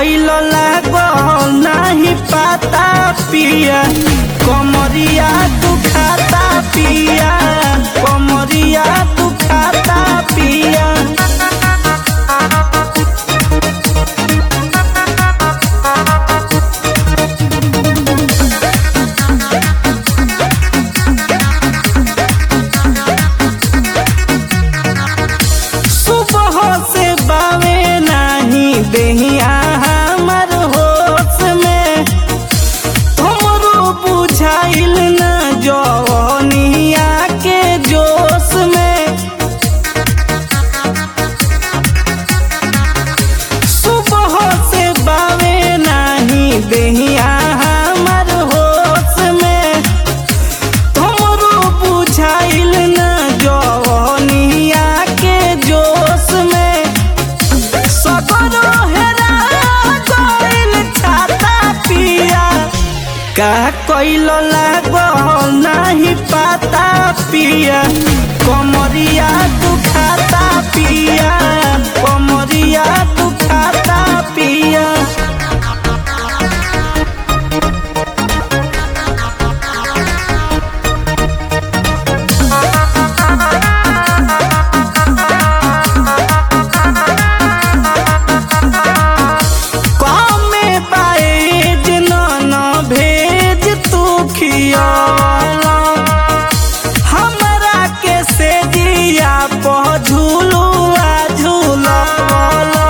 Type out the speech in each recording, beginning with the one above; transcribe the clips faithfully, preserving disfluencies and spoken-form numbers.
कइलो लागल नाही पाता पिया कमरिया दुखाता पिया कमरिया दुखाता पिया। सुबह से बावे नहीं देहिया हमर होश में हमरो बुझाइल न जवनिया के जोश में। सुबह से बावे नहीं देहिया हमर होश में हमरो बुझाइल न जवनिया के जोश में। सगरो हेरा गइल छाता पिया का कइलो लागल नाही पाता पिया कमरिया दुखाता पिया कमरिया दुखाता पिया। कमे पाएज न भेज तू खियाला हमरा के से दिया प झूलुआ झूलवाला।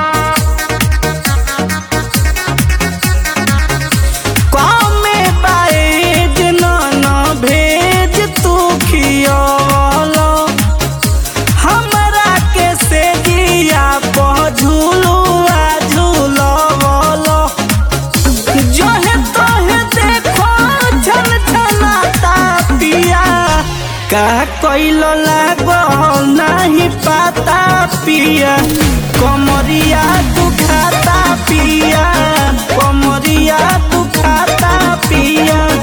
कमे पाएज न भेज तू खियाला हमरा के से दिया प झूलुआ झूलवाला। जोहे तोहे देखो छन छनाता पिया का कइलो लागल नाही पाता पिया कमरिया दुखाता पिया कमरिया दुखाता पिया।